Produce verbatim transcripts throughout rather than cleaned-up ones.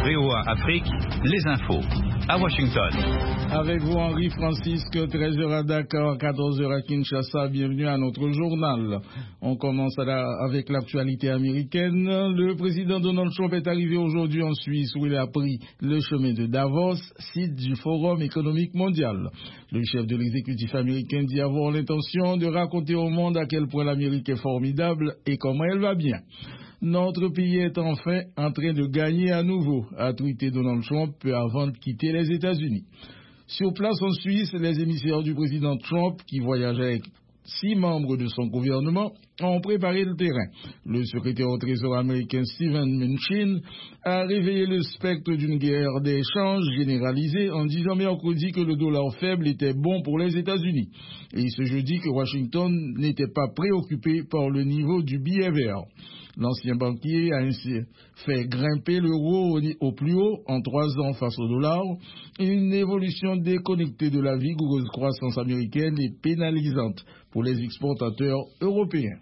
V O A Afrique, les infos. À Washington. Avec vous, Henri Francisque, treize heures à Dakar, quatorze heures à Kinshasa. Bienvenue à notre journal. On commence à la, avec l'actualité américaine. Le président Donald Trump est arrivé aujourd'hui en Suisse où il a pris le chemin de Davos, site du Forum économique mondial. Le chef de l'exécutif américain dit avoir l'intention de raconter au monde à quel point l'Amérique est formidable et comment elle va bien. Notre pays est enfin en train de gagner à nouveau, a tweeté Donald Trump peu avant de quitter les États-Unis. Sur place en Suisse, les émissaires du président Trump, qui voyagent avec six membres de son gouvernement, ont préparé le terrain. Le secrétaire au Trésor américain Steven Mnuchin a réveillé le spectre d'une guerre d'échange généralisée en disant mercredi que le dollar faible était bon pour les États-Unis. Et ce jeudi que Washington n'était pas préoccupé par le niveau du billet vert. L'ancien banquier a ainsi fait grimper l'euro au plus haut en trois ans face au dollar, une évolution déconnectée de la vigoureuse croissance américaine et pénalisante pour les exportateurs européens.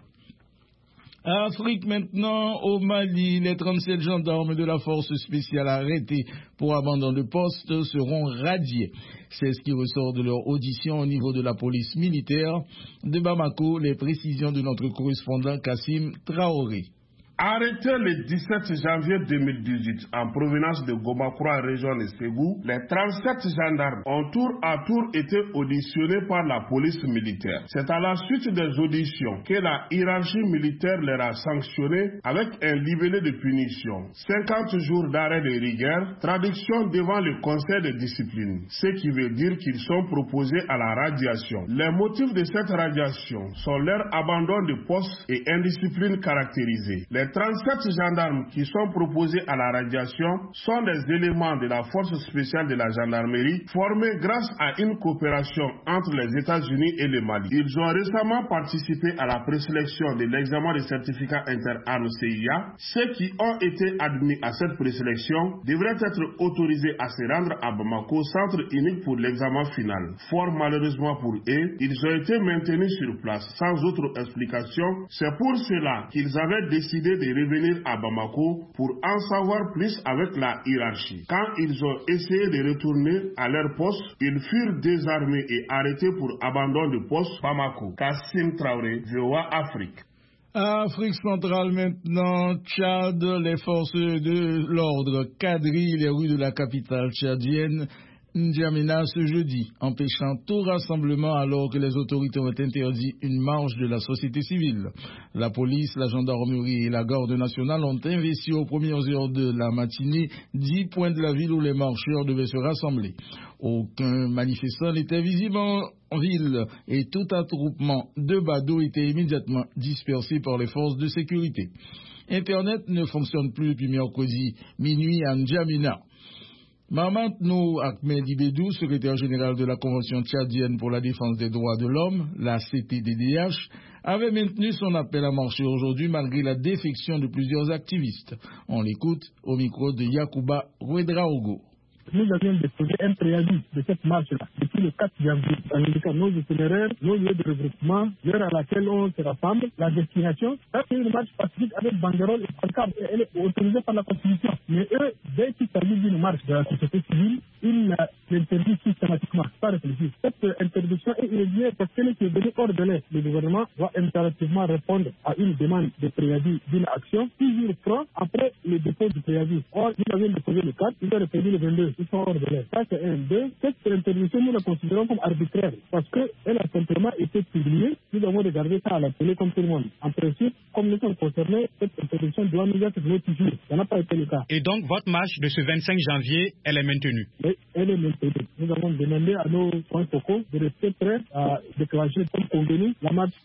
Afrique maintenant, au Mali, les trente-sept gendarmes de la force spéciale arrêtés pour abandon de poste seront radiés. C'est ce qui ressort de leur audition au niveau de la police militaire de Bamako, les précisions de notre correspondant Kassim Traoré. Arrêtés le dix-sept janvier deux mille dix-huit en provenance de Gomakura, région de Ségou, les trente-sept gendarmes ont tour à tour été auditionnés par la police militaire. C'est à la suite des auditions que la hiérarchie militaire leur a sanctionné avec un libellé de punition, cinquante jours d'arrêt de rigueur, traduction devant le conseil de discipline, ce qui veut dire qu'ils sont proposés à la radiation. Les motifs de cette radiation sont leur abandon de poste et indiscipline caractérisée. Les trente-sept gendarmes qui sont proposés à la radiation sont des éléments de la force spéciale de la gendarmerie formés grâce à une coopération entre les États-Unis et le Mali. Ils ont récemment participé à la présélection de l'examen de certificat interarmes C I A. Ceux qui ont été admis à cette présélection devraient être autorisés à se rendre à Bamako, centre unique pour l'examen final. Fort malheureusement pour eux, ils ont été maintenus sur place sans autre explication. C'est pour cela qu'ils avaient décidé de revenir à Bamako pour en savoir plus avec la hiérarchie. Quand ils ont essayé de retourner à leur poste, ils furent désarmés et arrêtés pour abandon de poste. Bamako, Kassim Traoré, V O A Afrique. Afrique centrale maintenant, Tchad, les forces de l'ordre quadrillent les rues de la capitale tchadienne N'Djamena ce jeudi, empêchant tout rassemblement alors que les autorités ont interdit une marche de la société civile. La police, la gendarmerie et la garde nationale ont investi aux premières heures de la matinée dix points de la ville où les marcheurs devaient se rassembler. Aucun manifestant n'était visible en ville et tout attroupement de badauds était immédiatement dispersé par les forces de sécurité. Internet ne fonctionne plus depuis mercredi minuit à N'Djamena. Mamadou Ahmed Ibedou, secrétaire général de la Convention tchadienne pour la défense des droits de l'homme, la C T D D H, avait maintenu son appel à marcher aujourd'hui malgré la défection de plusieurs activistes. On l'écoute au micro de Yacouba Ouedraogo. Nous avions déposé un préavis de cette marche-là depuis le quatre janvier en indiquant nos itinéraires, nos lieux de regroupement, l'heure à laquelle on se rassemble, la destination. Ça, c'est une marche pacifique avec banderole et pancarte. Elle est autorisée par la Constitution. Mais eux, dès qu'il s'agit d'une marche de la société civile, ils l'interdisent systématiquement, pas réfléchir. Cette interdiction est irrégulière parce qu'elle est venue hors de l'air. Le gouvernement doit impérativement répondre à une demande de préavis d'une action, six jours francs après le dépôt du préavis. Or, nous avions déposé le quatre, ils ont répondu le vingt-deux. Ils sont hors de l'air. Ça, c'est un. Deux, cette interdiction, nous la considérons comme arbitraire parce qu'elle a simplement été publiée. Nous avons regardé ça à la télé comme tout le monde. En principe, comme nous sommes concernés, cette interdiction doit nous être notifiée. Ça n'a pas été le cas. Et donc, votre marche de ce vingt-cinq janvier, elle est maintenue? Oui, elle est maintenue. Nous avons demandé à nos points focaux de rester prêts à déclencher comme convenu la marche.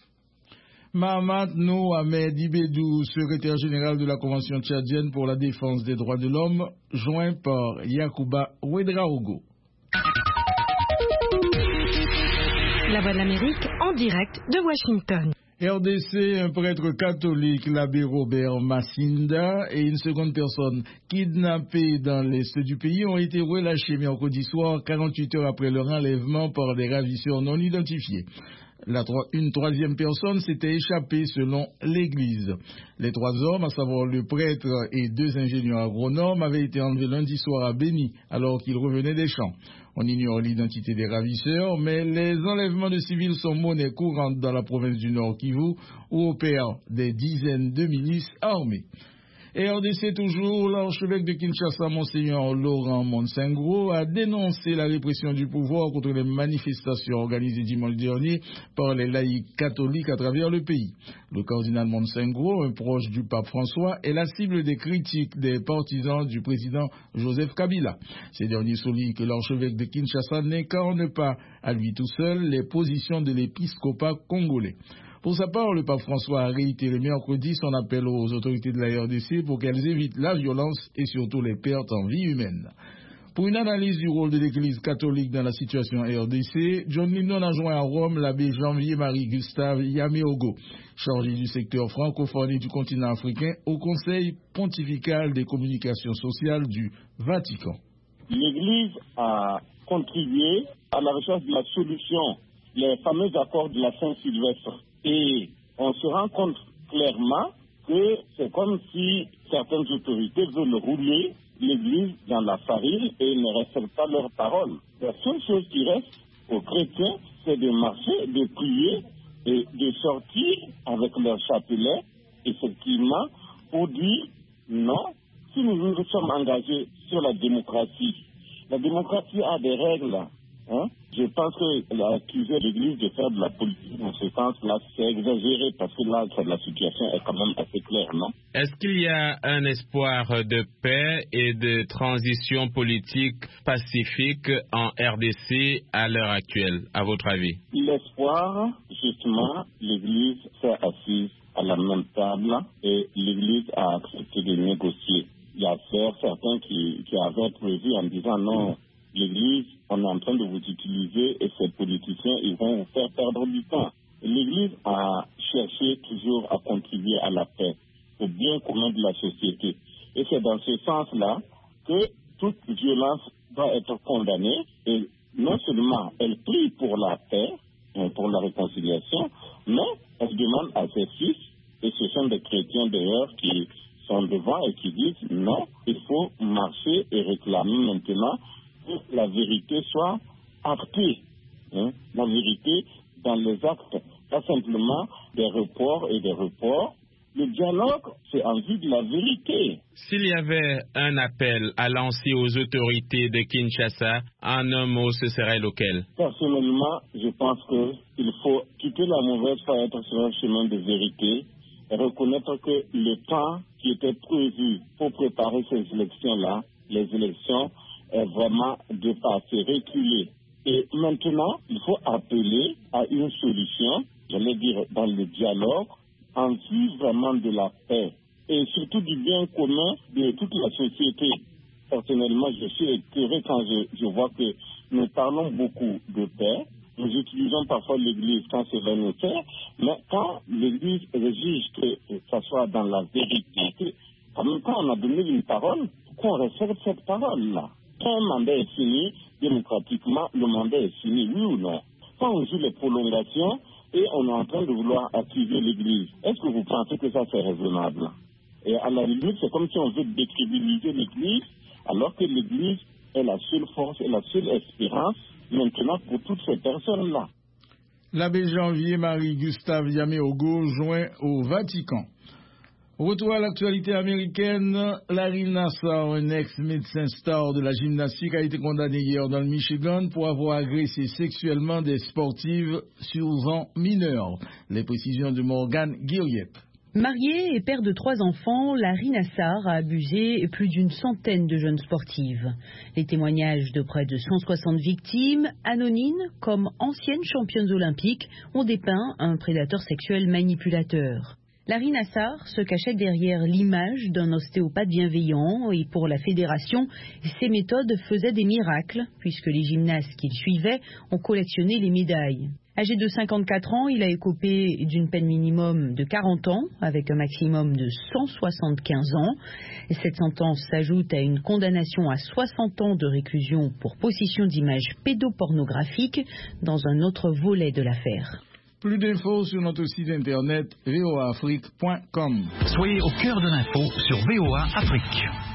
Mamadou Ahmed Ibedou, secrétaire général de la Convention tchadienne pour la défense des droits de l'homme, joint par Yacouba Ouedraogo. La Voix de l'Amérique en direct de Washington. R D C, un prêtre catholique, l'abbé Robert Massinda, et une seconde personne kidnappée dans l'est du pays ont été relâchés mercredi soir, quarante-huit heures après leur enlèvement par des ravisseurs non identifiés. La tro- une troisième personne s'était échappée selon l'Église. Les trois hommes, à savoir le prêtre et deux ingénieurs agronomes, avaient été enlevés lundi soir à Béni, alors qu'ils revenaient des champs. On ignore l'identité des ravisseurs, mais les enlèvements de civils sont monnaie courante dans la province du Nord Kivu, où opèrent des dizaines de milices armées. Et R D C toujours, l'archevêque de Kinshasa, Monseigneur Laurent Monsengro, a dénoncé la répression du pouvoir contre les manifestations organisées dimanche dernier par les laïcs catholiques à travers le pays. Le cardinal Monsengro, un proche du pape François, est la cible des critiques des partisans du président Joseph Kabila. Ces derniers soulignent que l'archevêque de Kinshasa n'incarne pas à lui tout seul les positions de l'épiscopat congolais. Pour sa part, le pape François a réitéré mercredi son appel aux autorités de la R D C pour qu'elles évitent la violence et surtout les pertes en vie humaine. Pour une analyse du rôle de l'Église catholique dans la situation R D C, John Linon a joint à Rome l'abbé Janvier-Marie Gustave Yaméogo, chargé du secteur francophone et du continent africain au Conseil pontifical des communications sociales du Vatican. L'Église a contribué à la recherche de la solution, les fameux accords de la Saint-Sylvestre. Et on se rend compte clairement que c'est comme si certaines autorités veulent rouler l'Église dans la farine et ne respectent pas leurs paroles. La seule chose qui reste aux chrétiens, c'est de marcher, de prier et de sortir avec leur chapelet, effectivement, pour dire non, si nous nous sommes engagés sur la démocratie, la démocratie a des règles. Hein? Je pense que l'accuser l'Église de faire de la politique dans ce sens-là, c'est exagéré parce que là, la situation est quand même assez claire, non? Est-ce qu'il y a un espoir de paix et de transition politique pacifique en R D C à l'heure actuelle, à votre avis? L'espoir, justement, l'Église s'est assise à la même table et l'Église a accepté de négocier. Il y a certains qui, qui avaient prévu en disant non, l'Église, on est en train de vous utiliser et ces politiciens, ils vont vous faire perdre du temps. L'Église a cherché toujours à contribuer à la paix, au bien commun de la société. Et c'est dans ce sens-là que toute violence doit être condamnée. Et non seulement elle prie pour la paix, pour la réconciliation, mais elle demande à ses fils, et ce sont des chrétiens d'ailleurs qui sont devant et qui disent non, il faut marcher et réclamer maintenant que la vérité soit actée, hein, la vérité dans les actes, pas simplement des reports et des reports. Le dialogue, c'est en vue de la vérité. S'il y avait un appel à lancer aux autorités de Kinshasa, en un mot, ce serait lequel? Personnellement, je pense qu'il faut quitter la mauvaise foi et être sur un chemin de vérité et reconnaître que le temps qui était prévu pour préparer ces élections-là, les élections, est vraiment dépassé, reculé. Et maintenant, il faut appeler à une solution, j'allais dire dans le dialogue, en vue vraiment de la paix et surtout du bien commun de toute la société. Personnellement, je suis écœuré quand je, je vois que nous parlons beaucoup de paix. Nous utilisons parfois l'Église quand c'est nécessaire, mais quand l'Église exige que ça soit dans la vérité, en même temps on a donné une parole, qu'on respecte cette parole-là. Quand un mandat est fini, démocratiquement, le mandat est fini, oui ou non? Quand on joue les prolongations et on est en train de vouloir activer l'Église, est-ce que vous pensez que ça c'est raisonnable? Et à la limite, c'est comme si on veut décrédibiliser l'Église, alors que l'Église est la seule force et la seule espérance maintenant pour toutes ces personnes-là. L'abbé Janvier-Marie Gustave Yaméogo joint au Vatican. Retour à l'actualité américaine, Larry Nassar, un ex-médecin star de la gymnastique, a été condamné hier dans le Michigan pour avoir agressé sexuellement des sportives souvent mineures. Les précisions de Morgan Guilliette. Marié et père de trois enfants, Larry Nassar a abusé plus d'une centaine de jeunes sportives. Les témoignages de près de cent soixante victimes, anonymes comme anciennes championnes olympiques, ont dépeint un prédateur sexuel manipulateur. Larry Nassar se cachait derrière l'image d'un ostéopathe bienveillant et pour la fédération, ses méthodes faisaient des miracles puisque les gymnastes qu'il suivait ont collectionné les médailles. Âgé de cinquante-quatre ans, il a écopé d'une peine minimum de quarante ans avec un maximum de cent soixante-quinze ans. Et cette sentence s'ajoute à une condamnation à soixante ans de réclusion pour possession d'images pédopornographiques dans un autre volet de l'affaire. Plus d'infos sur notre site internet v o a afrique point com. Soyez au cœur de l'info sur V O A Afrique.